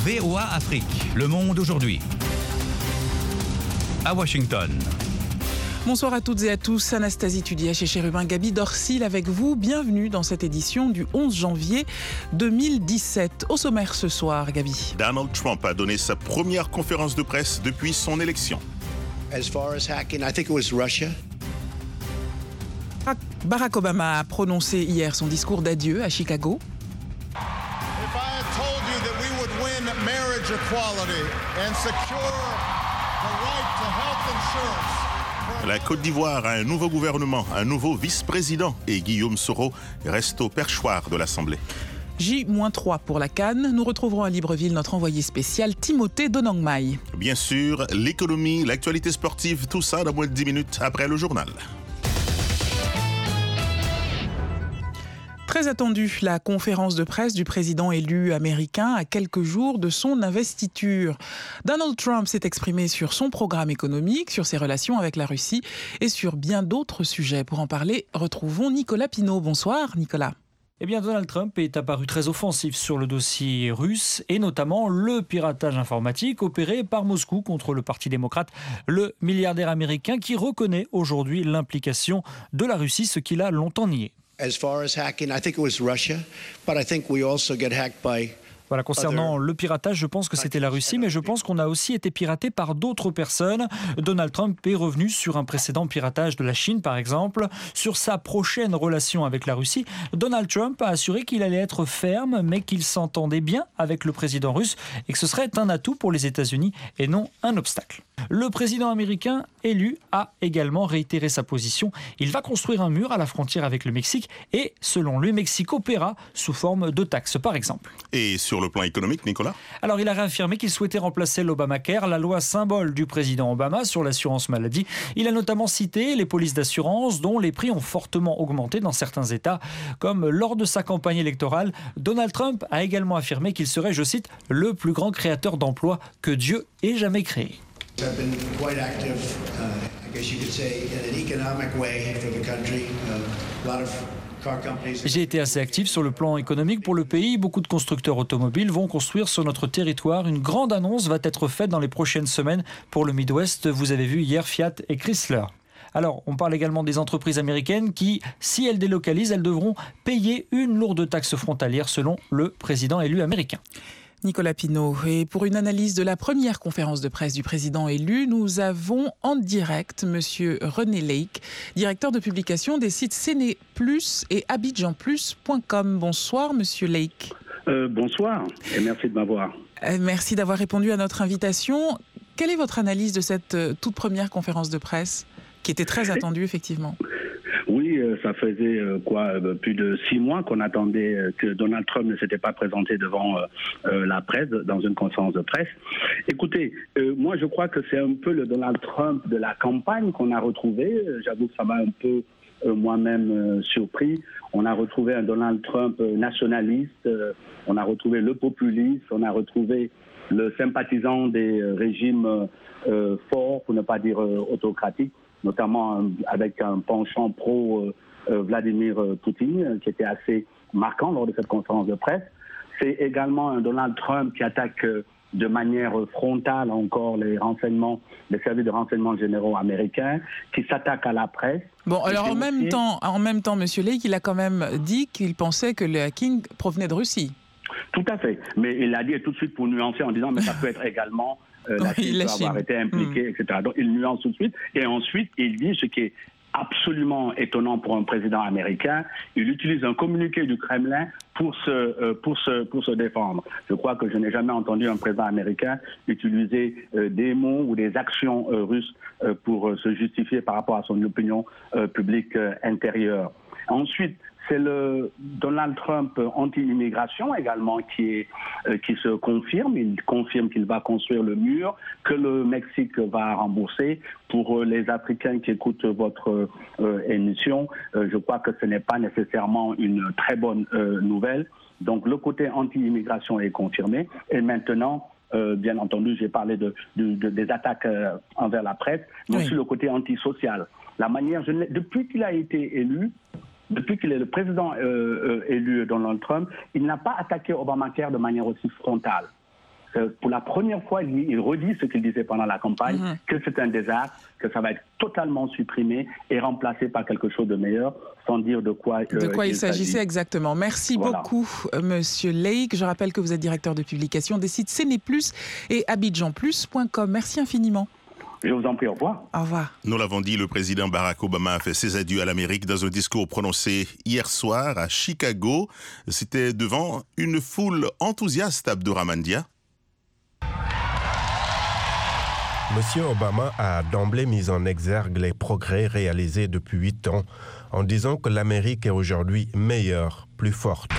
VOA Afrique, le monde aujourd'hui. À Washington. Bonsoir à toutes et à tous, Anastasie Tudia chez Chérubin, Gaby Dorsil avec vous. Bienvenue dans cette édition du 11 janvier 2017. Au sommaire ce soir, Gaby. Donald Trump a donné sa première conférence de presse depuis son élection. As far as hacking, I think it was Russia. Barack Obama a prononcé hier son discours d'adieu à Chicago. If I had told you that we would win marriage equality and secure the right to health insurance. La Côte d'Ivoire a un nouveau gouvernement, un nouveau vice-président et Guillaume Soro reste au perchoir de l'Assemblée. J-3 pour la CAN. Nous retrouverons à Libreville notre envoyé spécial Timothée Donangmai. Bien sûr, l'économie, l'actualité sportive, tout ça dans moins de 10 minutes après le journal. Très attendue, la conférence de presse du président élu américain à quelques jours de son investiture. Donald Trump s'est exprimé sur son programme économique, sur ses relations avec la Russie et sur bien d'autres sujets. Pour en parler, retrouvons Nicolas Pinault. Bonsoir Nicolas. Eh bien, Donald Trump est apparu très offensif sur le dossier russe et notamment le piratage informatique opéré par Moscou contre le Parti démocrate, le milliardaire américain qui reconnaît aujourd'hui l'implication de la Russie, ce qu'il a longtemps nié. As far as hacking, I think it was Russia, but I think we also get hacked by. Voilà, concernant le piratage, je pense que c'était la Russie, mais je pense qu'on a aussi été piraté par d'autres personnes. Donald Trump est revenu sur un précédent piratage de la Chine, par exemple. Sur sa prochaine relation avec la Russie, Donald Trump a assuré qu'il allait être ferme, mais qu'il s'entendait bien avec le président russe et que ce serait un atout pour les États-Unis et non un obstacle. Le président américain élu a également réitéré sa position. Il va construire un mur à la frontière avec le Mexique et, selon lui, Mexico paiera sous forme de taxes, par exemple. Et sur le plan économique, Nicolas ? Alors, il a réaffirmé qu'il souhaitait remplacer l'Obamacare, la loi symbole du président Obama sur l'assurance maladie. Il a notamment cité les polices d'assurance dont les prix ont fortement augmenté dans certains États. Comme lors de sa campagne électorale, Donald Trump a également affirmé qu'il serait, je cite, le plus grand créateur d'emplois que Dieu ait jamais créé. I've been quite active, I guess you could say, in an economic way for the country. A lot of car companies. J'ai été assez actif sur le plan économique pour le pays. Beaucoup de constructeurs automobiles vont construire sur notre territoire. Une grande annonce va être faite dans les prochaines semaines pour le Midwest. Vous avez vu hier Fiat et Chrysler. Alors, on parle également des entreprises américaines qui, si elles délocalisent, elles devront payer une lourde taxe frontalière selon le président élu américain. Nicolas Pinault. Et pour une analyse de la première conférence de presse du président élu, nous avons en direct Monsieur René Lake, directeur de publication des sites Séné Plus et abidjanplus.com. Bonsoir Monsieur Lake. Bonsoir et merci de m'avoir. Merci d'avoir répondu à notre invitation. Quelle est votre analyse de cette toute première conférence de presse qui était très attendue effectivement ? Oui, ça faisait plus de 6 mois qu'on attendait que Donald Trump ne s'était pas présenté devant la presse, dans une conférence de presse. Écoutez, moi je crois que c'est un peu le Donald Trump de la campagne qu'on a retrouvé. J'avoue que ça m'a un peu moi-même surpris. On a retrouvé un Donald Trump nationaliste, on a retrouvé le populiste, on a retrouvé le sympathisant des régimes forts, pour ne pas dire autocratiques, notamment avec un penchant pro-Vladimir Poutine, qui était assez marquant lors de cette conférence de presse. C'est également un Donald Trump qui attaque de manière frontale encore les services de renseignement généraux américains, qui s'attaque à la presse. Bon, alors en même temps, Monsieur Lake, il a quand même dit qu'il pensait que le hacking provenait de Russie. Tout à fait, mais il l'a dit tout de suite pour nuancer en disant mais ça peut être également la Chine peut avoir été impliquée, etc. Donc il nuance tout de suite et ensuite il dit ce qui est absolument étonnant pour un président américain, il utilise un communiqué du Kremlin pour se défendre. Je crois que je n'ai jamais entendu un président américain utiliser des mots ou des actions russes pour se justifier par rapport à son opinion publique intérieure. Ensuite, c'est le Donald Trump anti-immigration également qui se confirme. Il confirme qu'il va construire le mur, que le Mexique va rembourser. Pour les Africains qui écoutent votre émission, je crois que ce n'est pas nécessairement une très bonne nouvelle. Donc le côté anti-immigration est confirmé. Et maintenant, bien entendu, j'ai parlé des attaques envers la presse, mais aussi le côté antisocial. La manière, depuis qu'il a été élu, depuis qu'il est le président élu Donald Trump, il n'a pas attaqué Obamacare de manière aussi frontale. pour la première fois, il redit ce qu'il disait pendant la campagne, que c'est un désastre, que ça va être totalement supprimé et remplacé par quelque chose de meilleur, sans dire de quoi il s'agissait exactement. Merci beaucoup, Monsieur Lake. Je rappelle que vous êtes directeur de publication des sites CNE+ et abidjanplus.com. Merci infiniment. Je vous en prie, au revoir. Au revoir. Nous l'avons dit, le président Barack Obama a fait ses adieux à l'Amérique dans un discours prononcé hier soir à Chicago. C'était devant une foule enthousiaste, Abdourahmane Dia. Monsieur Obama a d'emblée mis en exergue les progrès réalisés depuis 8 ans en disant que l'Amérique est aujourd'hui meilleure, plus forte.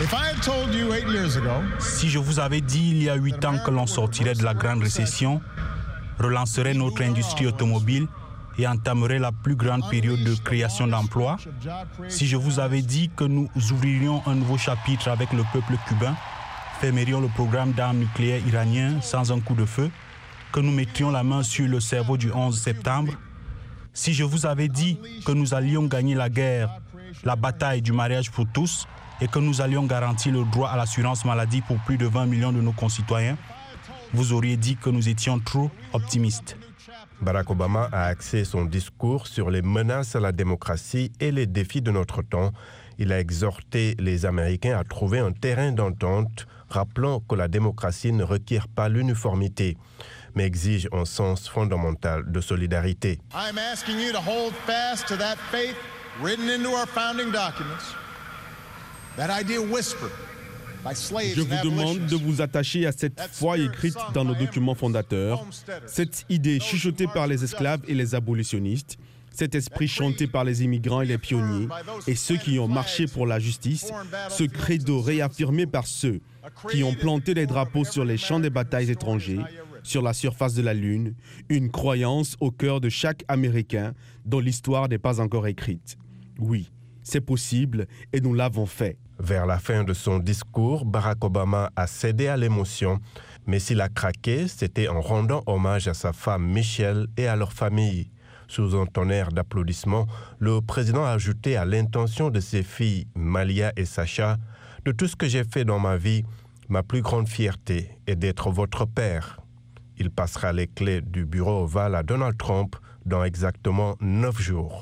Si je vous avais dit il y a 8 ans que l'on sortirait de la grande récession, relancerait notre industrie automobile et entamerait la plus grande période de création d'emplois, si je vous avais dit que nous ouvririons un nouveau chapitre avec le peuple cubain, fermerions le programme d'armes nucléaires iranien sans un coup de feu, que nous mettrions la main sur le cerveau du 11 septembre, si je vous avais dit que nous allions gagner la guerre, la bataille du mariage pour tous, et que nous allions garantir le droit à l'assurance maladie pour plus de 20 millions de nos concitoyens, vous auriez dit que nous étions trop optimistes. Barack Obama a axé son discours sur les menaces à la démocratie et les défis de notre temps. Il a exhorté les Américains à trouver un terrain d'entente, rappelant que la démocratie ne requiert pas l'uniformité, mais exige un sens fondamental de solidarité. I'm asking you to hold fast to that faith written into our founding documents. That idea whispered. Je vous demande de vous attacher à cette foi écrite dans nos documents fondateurs, cette idée chuchotée par les esclaves et les abolitionnistes, cet esprit chanté par les immigrants et les pionniers, et ceux qui ont marché pour la justice, ce credo réaffirmé par ceux qui ont planté les drapeaux sur les champs des batailles étrangers, sur la surface de la Lune, une croyance au cœur de chaque Américain dont l'histoire n'est pas encore écrite. Oui, c'est possible et nous l'avons fait. Vers la fin de son discours, Barack Obama a cédé à l'émotion, mais s'il a craqué, c'était en rendant hommage à sa femme Michelle et à leur famille. Sous un tonnerre d'applaudissements, le président a ajouté à l'intention de ses filles Malia et Sacha « De tout ce que j'ai fait dans ma vie, ma plus grande fierté est d'être votre père. » Il passera les clés du bureau ovale à Donald Trump dans exactement 9 jours.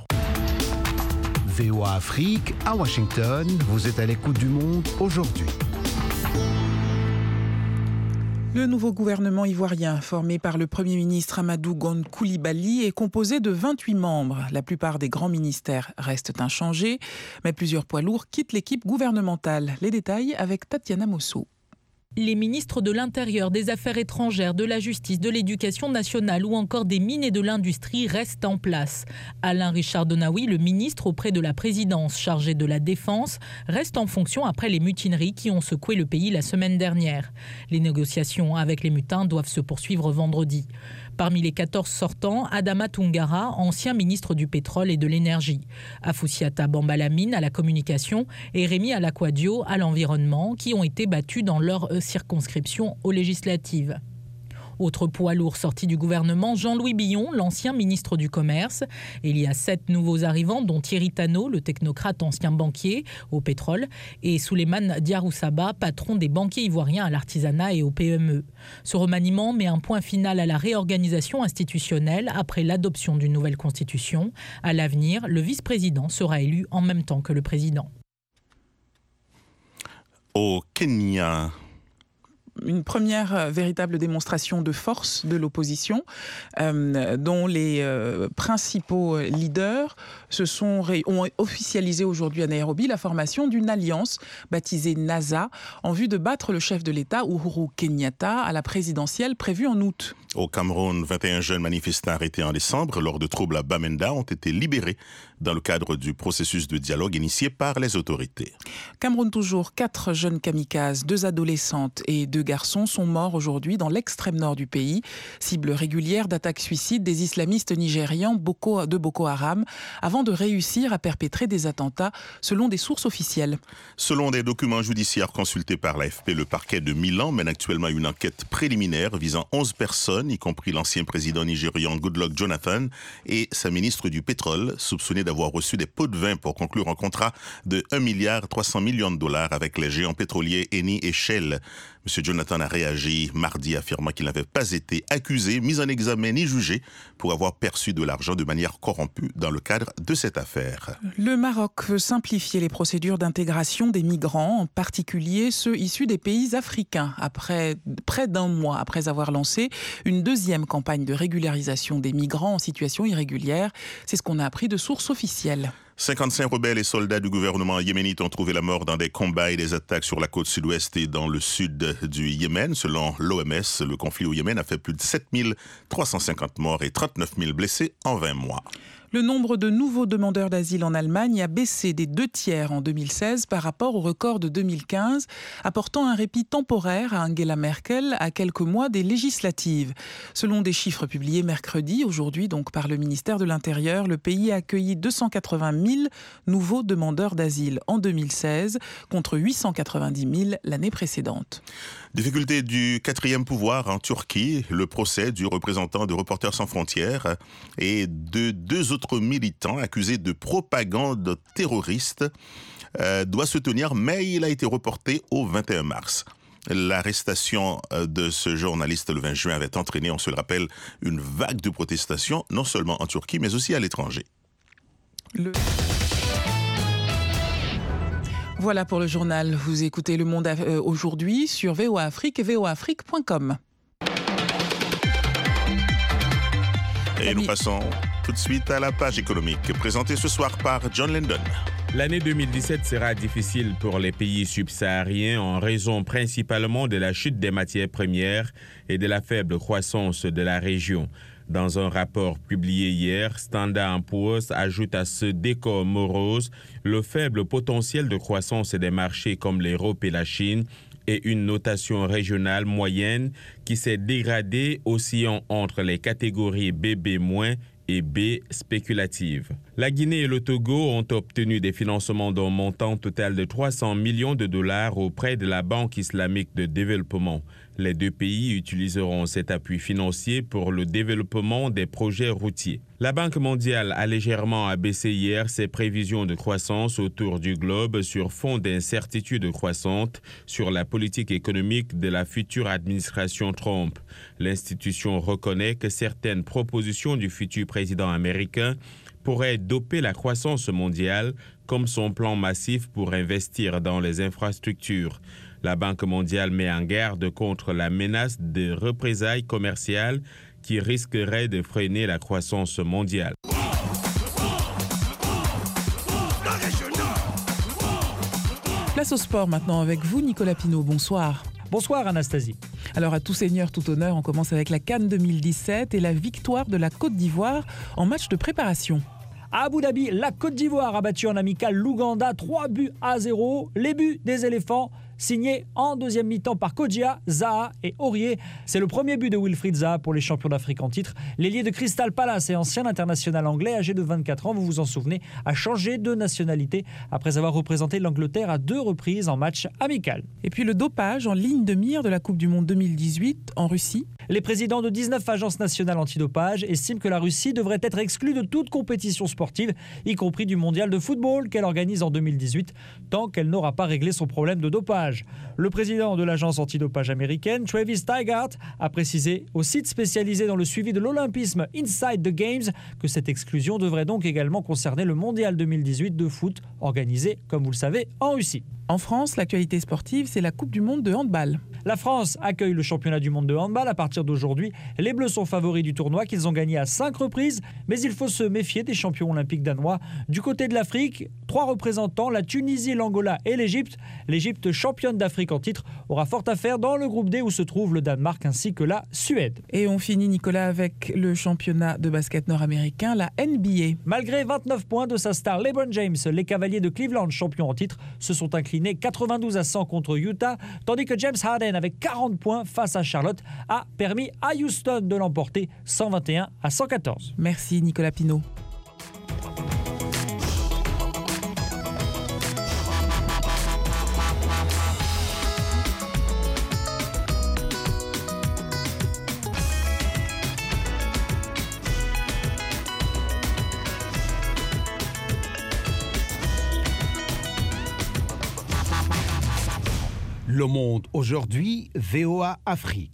VOA Afrique, à Washington, vous êtes à l'écoute du monde aujourd'hui. Le nouveau gouvernement ivoirien, formé par le Premier ministre Amadou Gon Coulibaly, est composé de 28 membres. La plupart des grands ministères restent inchangés, mais plusieurs poids lourds quittent l'équipe gouvernementale. Les détails avec Tatiana Mosso. Les ministres de l'Intérieur, des Affaires étrangères, de la Justice, de l'Éducation nationale ou encore des mines et de l'industrie restent en place. Alain Richard Donaoui, le ministre auprès de la présidence chargé de la Défense, reste en fonction après les mutineries qui ont secoué le pays la semaine dernière. Les négociations avec les mutins doivent se poursuivre vendredi. Parmi les 14 sortants, Adama Toungara, ancien ministre du pétrole et de l'énergie, Afoussiata Bambalamine à la communication et Rémi Alakwadio à l'environnement, qui ont été battus dans leur circonscription aux législatives. Autre poids lourd sorti du gouvernement, Jean-Louis Billon, l'ancien ministre du Commerce. Et il y a 7 nouveaux arrivants, dont Thierry Tannot, le technocrate ancien banquier au pétrole, et Souleymane Diaroussaba, patron des banquiers ivoiriens à l'artisanat et au PME. Ce remaniement met un point final à la réorganisation institutionnelle après l'adoption d'une nouvelle constitution. À l'avenir, le vice-président sera élu en même temps que le président. Au Kenya, une première véritable démonstration de force de l'opposition, dont les principaux leaders ont officialisé aujourd'hui à Nairobi la formation d'une alliance baptisée NASA en vue de battre le chef de l'État, Uhuru Kenyatta, à la présidentielle prévue en août. Au Cameroun, 21 jeunes manifestants arrêtés en décembre lors de troubles à Bamenda ont été libérés dans le cadre du processus de dialogue initié par les autorités. Cameroun toujours, 4 jeunes kamikazes, 2 adolescentes et 2 garçons sont morts aujourd'hui dans l'extrême nord du pays, cible régulière d'attaques suicides des islamistes nigérians de Boko Haram, avant de réussir à perpétrer des attentats selon des sources officielles. Selon des documents judiciaires consultés par l'AFP, le parquet de Milan mène actuellement une enquête préliminaire visant 11 personnes, y compris l'ancien président nigérian Goodluck Jonathan et sa ministre du pétrole, soupçonnée d'avoir reçu des pots de vin pour conclure un contrat de $1,3 milliard avec les géants pétroliers Eni et Shell. M. Jonathan a réagi mardi, affirmant qu'il n'avait pas été accusé, mis en examen ni jugé pour avoir perçu de l'argent de manière corrompue dans le cadre de cette affaire. Le Maroc veut simplifier les procédures d'intégration des migrants, en particulier ceux issus des pays africains, après près d'un mois après avoir lancé une deuxième campagne de régularisation des migrants en situation irrégulière. C'est ce qu'on a appris de sources officielles. 55 rebelles et soldats du gouvernement yéménite ont trouvé la mort dans des combats et des attaques sur la côte sud-ouest et dans le sud du Yémen. Selon l'OMS, le conflit au Yémen a fait plus de 7350 morts et 39 000 blessés en 20 mois. Le nombre de nouveaux demandeurs d'asile en Allemagne a baissé des 2/3 en 2016 par rapport au record de 2015, apportant un répit temporaire à Angela Merkel à quelques mois des législatives. Selon des chiffres publiés mercredi, aujourd'hui donc par le ministère de l'Intérieur, le pays a accueilli 280 000 nouveaux demandeurs d'asile en 2016 contre 890 000 l'année précédente. Difficulté du quatrième pouvoir en Turquie, le procès du représentant de Reporters sans frontières et de 2 autres militants accusés de propagande terroriste doit se tenir, mais il a été reporté au 21 mars. L'arrestation de ce journaliste le 20 juin avait entraîné, on se le rappelle, une vague de protestations, non seulement en Turquie, mais aussi à l'étranger. Voilà pour le journal. Vous écoutez Le Monde aujourd'hui sur VOA Afrique et voaafrique.com. Et nous passons tout de suite à la page économique, présentée ce soir par John Lendon. L'année 2017 sera difficile pour les pays subsahariens en raison principalement de la chute des matières premières et de la faible croissance de la région. Dans un rapport publié hier, Standard & Poor's ajoute à ce décor morose le faible potentiel de croissance des marchés comme l'Europe et la Chine et une notation régionale moyenne qui s'est dégradée oscillant entre les catégories BB- et B spéculative. La Guinée et le Togo ont obtenu des financements d'un montant total de 300 millions de dollars auprès de la Banque islamique de développement. Les 2 pays utiliseront cet appui financier pour le développement des projets routiers. La Banque mondiale a légèrement abaissé hier ses prévisions de croissance autour du globe sur fond d'incertitudes croissantes sur la politique économique de la future administration Trump. L'institution reconnaît que certaines propositions du futur président américain pourrait doper la croissance mondiale, comme son plan massif pour investir dans les infrastructures. La Banque mondiale met en garde contre la menace de représailles commerciales qui risqueraient de freiner la croissance mondiale. Place au sport maintenant avec vous, Nicolas Pinault. Bonsoir. Bonsoir Anastasie. Alors à tout seigneur, tout honneur, on commence avec la CAN 2017 et la victoire de la Côte d'Ivoire en match de préparation. À Abu Dhabi, la Côte d'Ivoire a battu en amical l'Ouganda 3-0. Les buts des éléphants signés en deuxième mi-temps par Kodjia, Zaha et Aurier. C'est le premier but de Wilfried Zaha pour les champions d'Afrique en titre. L'ailier de Crystal Palace et ancien international anglais âgé de 24 ans, vous vous en souvenez, a changé de nationalité après avoir représenté l'Angleterre à 2 reprises en match amical. Et puis le dopage en ligne de mire de la Coupe du Monde 2018 en Russie. Les présidents de 19 agences nationales antidopage estiment que la Russie devrait être exclue de toute compétition sportive, y compris du mondial de football qu'elle organise en 2018, tant qu'elle n'aura pas réglé son problème de dopage. Le président de l'agence antidopage américaine, Travis Tygart, a précisé au site spécialisé dans le suivi de l'olympisme Inside the Games que cette exclusion devrait donc également concerner le mondial 2018 de foot, organisé, comme vous le savez, en Russie. En France, l'actualité sportive, c'est la Coupe du Monde de handball. La France accueille le championnat du monde de handball à partir d'aujourd'hui. Les Bleus sont favoris du tournoi qu'ils ont gagné à 5 reprises, mais il faut se méfier des champions olympiques danois. Du côté de l'Afrique, 3 représentants, la Tunisie, l'Angola et l'Égypte. L'Égypte, championne d'Afrique en titre, aura fort à faire dans le groupe D où se trouve le Danemark ainsi que la Suède. Et on finit, Nicolas, avec le championnat de basket nord-américain, la NBA. Malgré 29 points de sa star LeBron James, les Cavaliers de Cleveland, champions en titre, se sont inclinés 92-100 contre Utah, tandis que James Harden, avec 40 points face à Charlotte, a permis à Houston de l'emporter 121-114. Merci Nicolas Pinault. Le Monde aujourd'hui, VOA Afrique.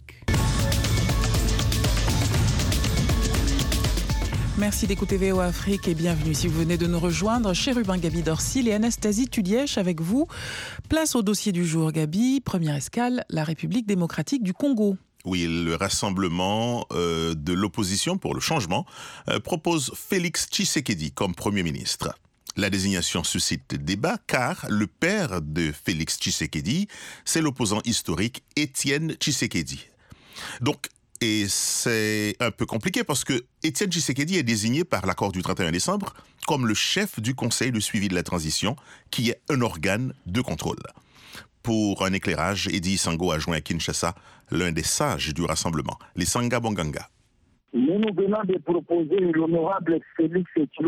Merci d'écouter VOA Afrique et bienvenue si vous venez de nous rejoindre. Chérubin Gabi Dorsil et Anastasie Tulièche avec vous. Place au dossier du jour, Gabi. Première escale, la République démocratique du Congo. Oui, le rassemblement de l'opposition pour le changement propose Félix Tshisekedi comme Premier ministre. La désignation suscite débat car le père de Félix Tshisekedi, c'est l'opposant historique Étienne Tshisekedi. Donc, et c'est un peu compliqué parce que Étienne Tshisekedi est désigné par l'accord du 31 décembre comme le chef du Conseil de suivi de la transition, qui est un organe de contrôle. Pour un éclairage, Eddy Sango a joint à Kinshasa l'un des sages du rassemblement, les Sanga Bonganga. Nous venons de proposer l'honorable Félix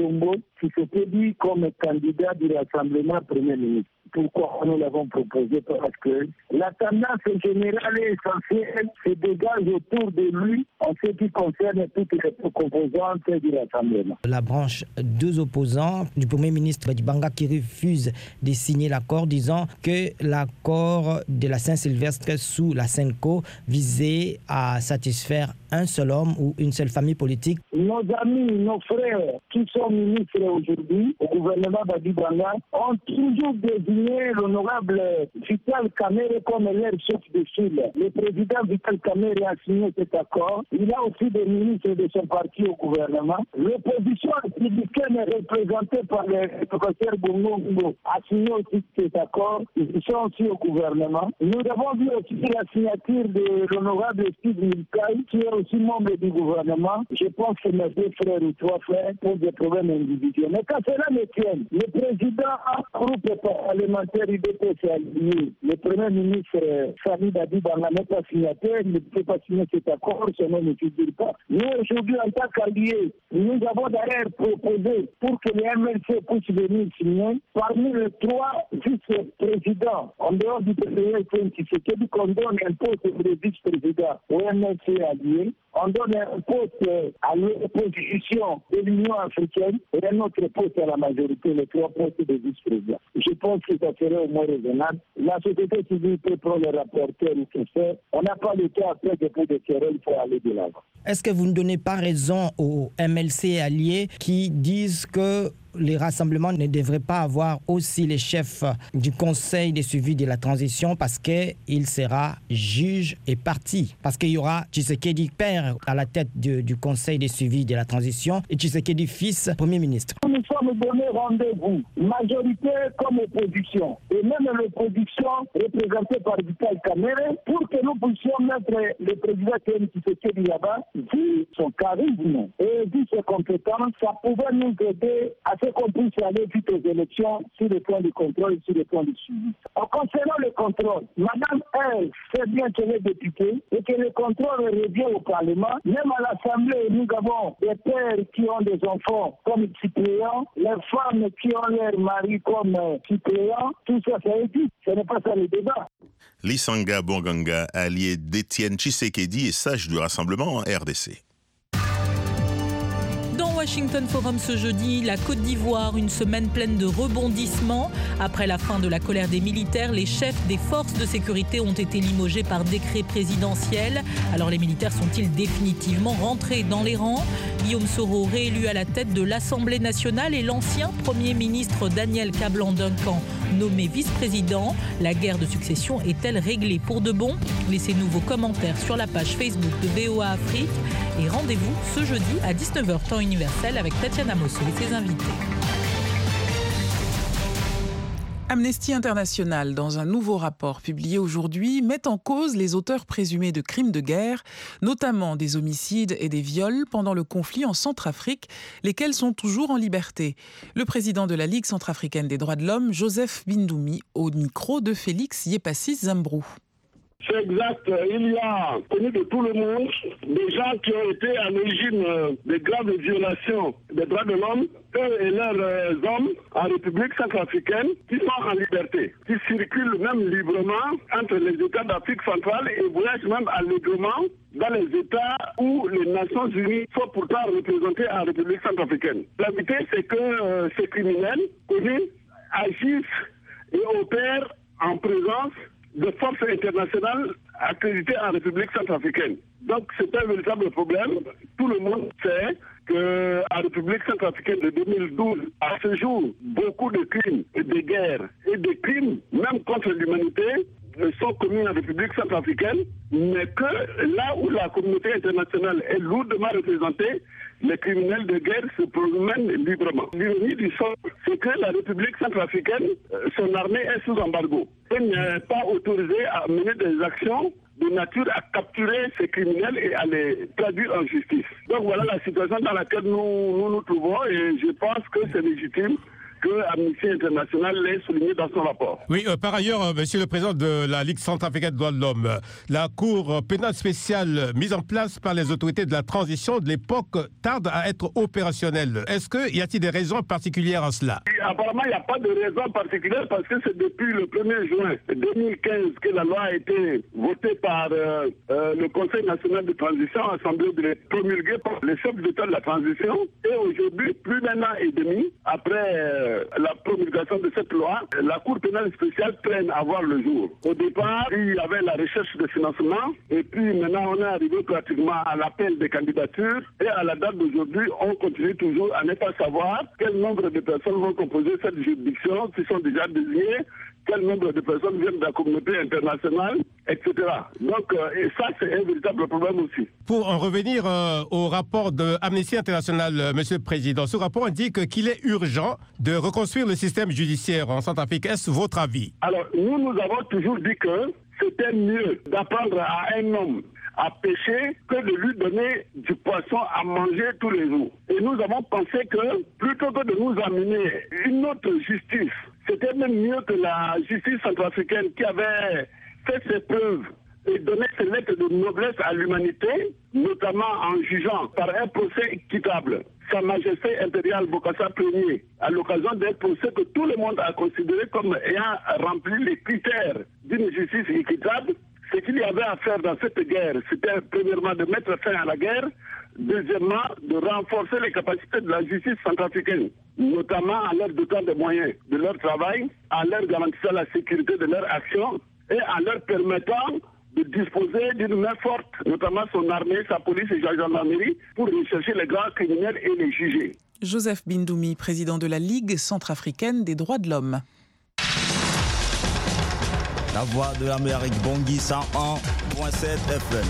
Tshisekedi comme candidat du rassemblement Premier ministre. Pourquoi nous l'avons proposé? Parce que la tendance générale et essentielle se dégage autour de lui en ce qui concerne toutes les composantes du rassemblement. La branche deux opposants du Premier ministre Badibanga qui refuse de signer l'accord, disant que l'accord de la Saint-Sylvestre sous la Senco visait à satisfaire un seul homme ou une seule famille politique. Nos amis, nos frères qui sont ministres aujourd'hui au gouvernement Badibanga ont toujours désigné l'honorable Vital Kamerhe comme leur chef de file. Le président Vital Kamerhe a signé cet accord. Il a aussi des ministres de son parti au gouvernement. L'opposition républicaine représentée par le professeur Bongo a signé aussi cet accord. Ils sont aussi au gouvernement. Nous avons vu aussi la signature de l'honorable Steve Milkai, qui est aussi membre du gouvernement. Je pense que mes deux frères ou trois frères posent des problèmes individuels. Mais quand cela ne tienne, le président a groupe parlementaire UDP s'est aligné. Le premier ministre Sami Badibanga n'est pas signataire, il ne peut pas signer cet accord, son nom ne figure pas. Nous aujourd'hui, en tant qu'alliés, nous avons d'ailleurs proposé pour que les MLC puissent venir signer. Parmi les trois vice-présidents, en dehors du premier Tshisekedi, qu'on donne un poste de vice-président au MLC allié. On donne un poste à l'opposition de l'Union africaine et un autre poste à la majorité, les trois postes de vice-président. Je pense que ça serait au moins raisonnable. La société civile peut prendre le rapporteur ou que faire. On n'a pas le temps après depuis des querelles pour aller de l'avant. Est-ce que vous ne donnez pas raison aux MLC alliés qui disent que les rassemblements ne devraient pas avoir aussi les chefs du Conseil de suivi de la transition parce qu'il sera juge et parti. Parce qu'il y aura Tshisekedi père à la tête du Conseil de suivi de la transition et Tshisekedi fils Premier ministre. Nous sommes donnés rendez-vous, majorité comme opposition, et même l'opposition représentée par Vital Kamerhe, pour que nous puissions mettre le président Tshisekedi là-bas, vu son charisme et vu ses compétences, ça pouvait nous aider à ce qu'on puisse aller vite aux élections sur le plan du contrôle et sur le plan du suivi. En concernant le contrôle, Madame elle sait bien qu'elle est députée et que le contrôle revient au Parlement. Même à l'Assemblée, nous avons des pères qui ont des enfants comme suppléants, les femmes qui ont leur mari comme suppléants. Tout ça, ça existe. Ce n'est pas ça le débat. Lisanga Bonganga, allié d'Étienne Tshisekedi et sage du rassemblement en RDC. Washington Forum ce jeudi, la Côte d'Ivoire, une semaine pleine de rebondissements. Après la fin de la colère des militaires, les chefs des forces de sécurité ont été limogés par décret présidentiel. Alors les militaires sont-ils définitivement rentrés dans les rangs? Guillaume Soro, réélu à la tête de l'Assemblée nationale, et l'ancien Premier ministre Daniel Kablan-Duncan, nommé vice-président. La guerre de succession est-elle réglée pour de bon? Laissez-nous vos commentaires sur la page Facebook de VOA Afrique. Et rendez-vous ce jeudi à 19h temps universel avec Tatiana Mosso et ses invités. Amnesty International, dans un nouveau rapport publié aujourd'hui, met en cause les auteurs présumés de crimes de guerre, notamment des homicides et des viols pendant le conflit en Centrafrique, lesquels sont toujours en liberté. Le président de la Ligue centrafricaine des droits de l'homme, Joseph Bindoumi, au micro de Félix Yepassis Zambrou. C'est exact. Il y a connu de tout le monde des gens qui ont été à l'origine de graves violations des droits de l'homme, eux et leurs hommes en République centrafricaine, qui sont en liberté, qui circulent même librement entre les États d'Afrique centrale et voyagent même allègrement dans les États où les Nations Unies sont pourtant représentées en République centrafricaine. La vérité, c'est que ces criminels connus agissent et opèrent en présence de forces internationales accréditées en République centrafricaine. Donc c'est un véritable problème. Tout le monde sait qu'en République centrafricaine de 2012, à ce jour, beaucoup de crimes, de guerres et de crimes, même contre l'humanité, sont commis en République centrafricaine, mais que là où la communauté internationale est lourdement représentée, les criminels de guerre se promènent librement. L'ironie du sort, c'est que la République centrafricaine, son armée est sous embargo. Elle n'est pas autorisée à mener des actions de nature à capturer ces criminels et à les traduire en justice. Donc voilà la situation dans laquelle nous trouvons et je pense que c'est légitime que Amnesty International l'ait souligné dans son rapport. Oui, par ailleurs, Monsieur le Président de la Ligue centrafricaine des droits de l'homme, la Cour pénale spéciale mise en place par les autorités de la transition de l'époque tarde à être opérationnelle. Y a-t-il des raisons particulières à cela? Apparemment, il n'y a pas de raison particulière parce que c'est depuis le 1er juin 2015 que la loi a été votée par le Conseil national de transition, assemblée de les promulguer par les chefs d'État de la transition. Et aujourd'hui, plus d'un an et demi après la promulgation de cette loi, la Cour pénale spéciale traîne à voir le jour. Au départ, il y avait la recherche de financement et puis maintenant on est arrivé pratiquement à l'appel des candidatures et à la date d'aujourd'hui, on continue toujours à ne pas savoir quel nombre de personnes vont composer cette juridiction, qui sont déjà désignées, quel nombre de personnes viennent de la communauté internationale, etc. Donc, et ça, c'est un véritable problème aussi. Pour en revenir au rapport de Amnesty International, Monsieur le Président, ce rapport indique qu'il est urgent de reconstruire le système judiciaire en Centrafrique. Est-ce votre avis? Alors, nous avons toujours dit que c'était mieux d'apprendre à un homme à pêcher que de lui donner du poisson à manger tous les jours. Et nous avons pensé que plutôt que de nous amener une autre justice, c'était même mieux que la justice centrafricaine qui avait fait ses preuves et donné ses lettres de noblesse à l'humanité, notamment en jugeant par un procès équitable Sa Majesté impériale Bokassa Ier, à l'occasion d'un procès que tout le monde a considéré comme ayant rempli les critères d'une justice équitable. Ce qu'il y avait à faire dans cette guerre, c'était premièrement de mettre fin à la guerre, deuxièmement de renforcer les capacités de la justice centrafricaine, notamment en leur dotant des moyens de leur travail, en leur garantissant la sécurité de leur action et en leur permettant de disposer d'une main forte, notamment son armée, sa police et sa gendarmerie, pour rechercher les grands criminels et les juger. Joseph Bindoumi, président de la Ligue centrafricaine des droits de l'homme. La voix de l'Amérique, Bangui 101.7 FM.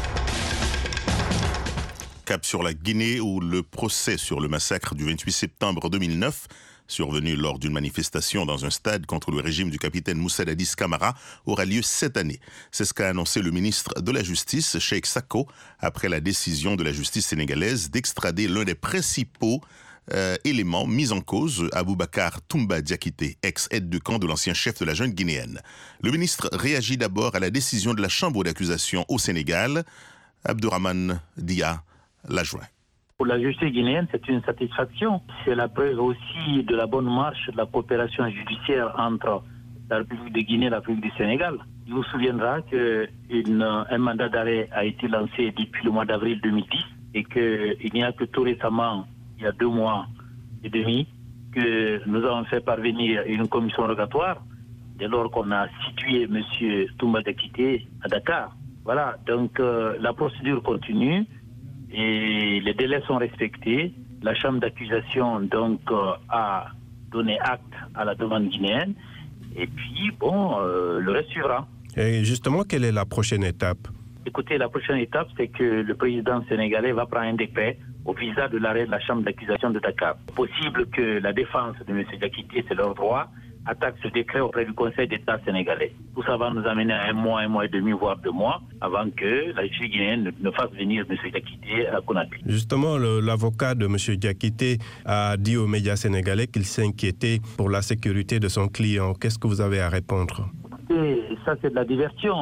Cap sur la Guinée où le procès sur le massacre du 28 septembre 2009, survenu lors d'une manifestation dans un stade contre le régime du capitaine Moussa Dadis Camara, aura lieu cette année. C'est ce qu'a annoncé le ministre de la Justice, Cheikh Sako, après la décision de la justice sénégalaise d'extrader l'un des principaux éléments mis en cause, Aboubacar Toumba Diakité, ex-aide de camp de l'ancien chef de la junte guinéenne. Le ministre réagit d'abord à la décision de la chambre d'accusation au Sénégal. Abdourahmane Dia l'a joint. Pour la justice guinéenne, c'est une satisfaction. C'est la preuve aussi de la bonne marche de la coopération judiciaire entre la République de Guinée et la République du Sénégal. Il vous souviendra qu'un mandat d'arrêt a été lancé depuis le mois d'avril 2010 et qu'il n'y a que tout récemment, il y a 2 mois et demi, que nous avons fait parvenir une commission rogatoire dès lors qu'on a situé M. Toumba Diakité à Dakar. Voilà, donc la procédure continue et les délais sont respectés. La chambre d'accusation donc a donné acte à la demande guinéenne et puis le reste suivra. Et justement, quelle est la prochaine étape? Écoutez, la prochaine étape, c'est que le président sénégalais va prendre un décret au visa de l'arrêt de la chambre d'accusation de Dakar. C'est possible que la défense de M. Diakité, c'est leur droit, attaque ce décret auprès du Conseil d'État sénégalais. Tout ça va nous amener à 1 mois et demi, voire 2 mois, avant que la justice guinéenne ne fasse venir M. Diakité à Conakry. Justement, l'avocat de M. Diakité a dit aux médias sénégalais qu'il s'inquiétait pour la sécurité de son client. Qu'est-ce que vous avez à répondre? Ça, c'est de la diversion.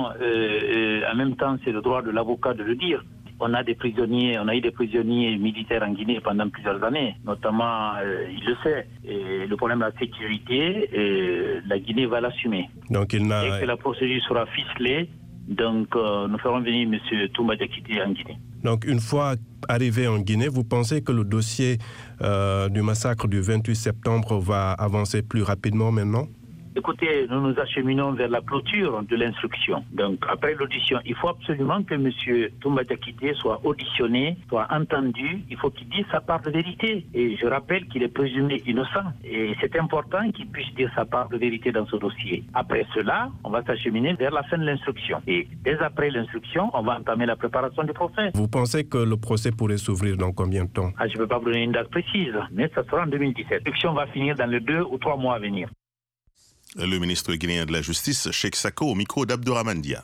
En même temps, c'est le droit de l'avocat de le dire. On a eu des prisonniers militaires en Guinée pendant plusieurs années, notamment, il le sait, et le problème de la sécurité, la Guinée va l'assumer. Donc, Dès que la procédure sera ficelée, donc nous ferons venir M. Toumba Diakité en Guinée. Donc, une fois arrivé en Guinée, vous pensez que le dossier du massacre du 28 septembre va avancer plus rapidement maintenant? Écoutez, nous nous acheminons vers la clôture de l'instruction. Donc, après l'audition, il faut absolument que M. Toumba Diakité soit auditionné, soit entendu. Il faut qu'il dise sa part de vérité. Et je rappelle qu'il est présumé innocent. Et c'est important qu'il puisse dire sa part de vérité dans ce dossier. Après cela, on va s'acheminer vers la fin de l'instruction. Et dès après l'instruction, on va entamer la préparation du procès. Vous pensez que le procès pourrait s'ouvrir dans combien de temps? Je ne peux pas vous donner une date précise, mais ça sera en 2017. L'instruction va finir dans les 2 ou 3 mois à venir. Le ministre guinéen de la Justice, Cheikh Sako, au micro d'Abdourahmane Dia.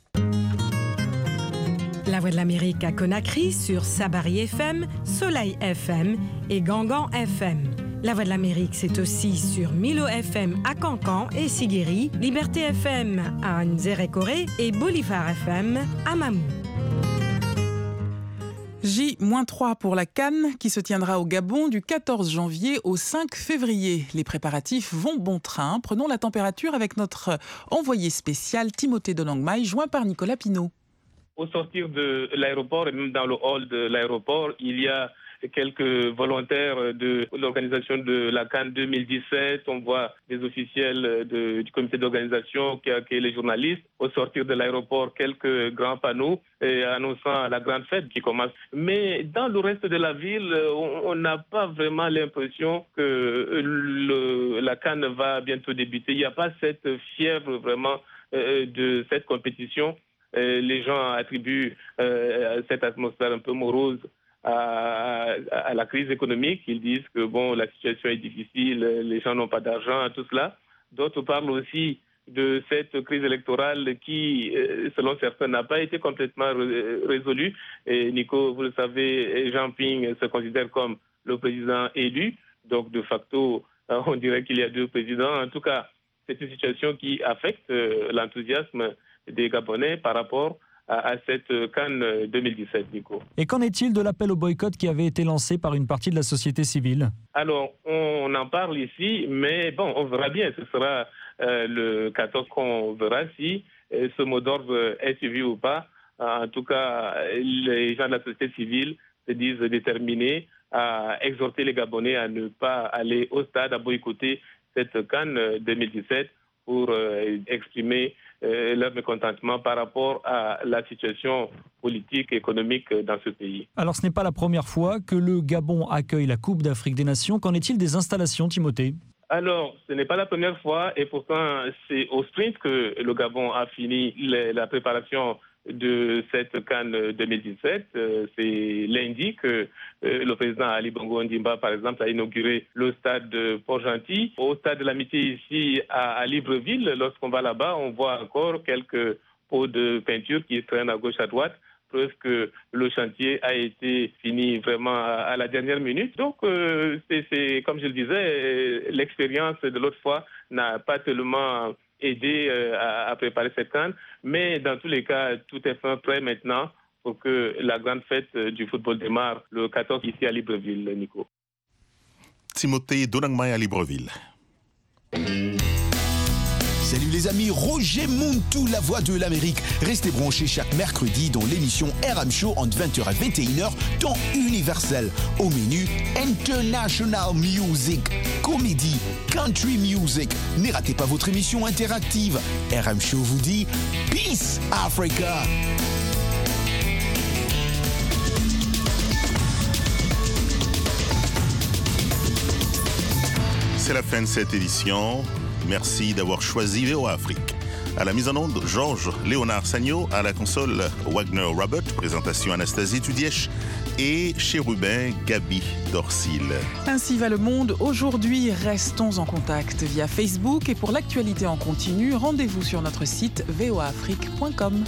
La Voix de l'Amérique à Conakry sur Sabari FM, Soleil FM et Gangan FM. La Voix de l'Amérique, c'est aussi sur Milo FM à Cancan et Siguiri, Liberté FM à Nzérékoré et Bolivar FM à Mamou. J-3 pour la CAN qui se tiendra au Gabon du 14 janvier au 5 février. Les préparatifs vont bon train. Prenons la température avec notre envoyé spécial Timothée Donangmai, joint par Nicolas Pinault. Au sortir de l'aéroport et même dans le hall de l'aéroport, il y a quelques volontaires de l'organisation de la CAN 2017. On voit des officiels du comité d'organisation qui accueillent les journalistes. Au sortir de l'aéroport, quelques grands panneaux annonçant la grande fête qui commence. Mais dans le reste de la ville, on n'a pas vraiment l'impression que la CAN va bientôt débuter. Il n'y a pas cette fièvre vraiment de cette compétition. Les gens attribuent cette atmosphère un peu morose à la crise économique. Ils disent que bon, la situation est difficile, les gens n'ont pas d'argent, tout cela. D'autres parlent aussi de cette crise électorale qui, selon certains, n'a pas été complètement résolue. Et Nico, vous le savez, Jean Ping se considère comme le président élu. Donc, de facto, on dirait qu'il y a 2 présidents. En tout cas, c'est une situation qui affecte l'enthousiasme des Gabonais par rapport à cette CAN 2017, Nico. Et qu'en est-il de l'appel au boycott qui avait été lancé par une partie de la société civile? Alors, on en parle ici, mais bon, on verra bien. Ce sera le 14 qu'on verra si ce mot d'ordre est suivi ou pas. En tout cas, les gens de la société civile se disent déterminés à exhorter les Gabonais à ne pas aller au stade, à boycotter cette CAN 2017 pour exprimer leur mécontentement par rapport à la situation politique et économique dans ce pays. Alors ce n'est pas la première fois que le Gabon accueille la Coupe d'Afrique des Nations. Qu'en est-il des installations, Timothée? Alors, ce n'est pas la première fois et pourtant c'est au sprint que le Gabon a fini la préparation de cette CAN 2017. C'est lundi que le président Ali Bongo Ondimba, par exemple, a inauguré le stade de Port-Gentil. Au stade de l'Amitié ici à Libreville, lorsqu'on va là-bas, on voit encore quelques pots de peinture qui traînent à gauche à droite. Preuve que le chantier a été fini vraiment à la dernière minute. Donc, c'est comme je le disais, l'expérience de l'autre fois n'a pas tellement aidé à préparer cette CAN. Mais dans tous les cas, tout est prêt maintenant pour que la grande fête du football démarre le 14 ici à Libreville, Nico. Timothée Donangmai à Libreville. Salut les amis, Roger Montou, la voix de l'Amérique. Restez branchés chaque mercredi dans l'émission RM Show entre 20h et 21h, temps universel. Au menu, International Music, comédie, country music. Ne ratez pas votre émission interactive. RM Show vous dit Peace Africa. C'est la fin de cette édition. Merci d'avoir choisi VOA Afrique. À la mise en onde, Georges Léonard Sagno. À la console, Wagner Robert. Présentation, Anastasie Tudièche. Et Chérubin, Gabi Dorsil. Ainsi va le monde. Aujourd'hui, restons en contact via Facebook. Et pour l'actualité en continu, rendez-vous sur notre site voaafrique.com.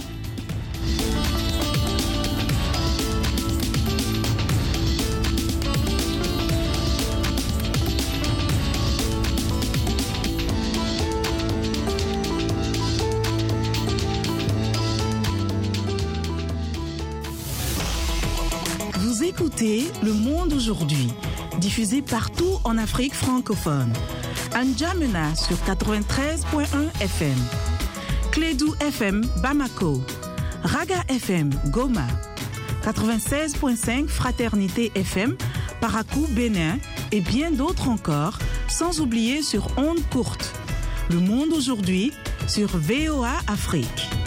Écoutez Le Monde aujourd'hui, diffusé partout en Afrique francophone. N'Djamena sur 93.1 FM, Clédou FM Bamako, Raga FM Goma, 96.5 Fraternité FM Parakou Bénin et bien d'autres encore, sans oublier sur ondes courtes. Le monde aujourd'hui sur VOA Afrique.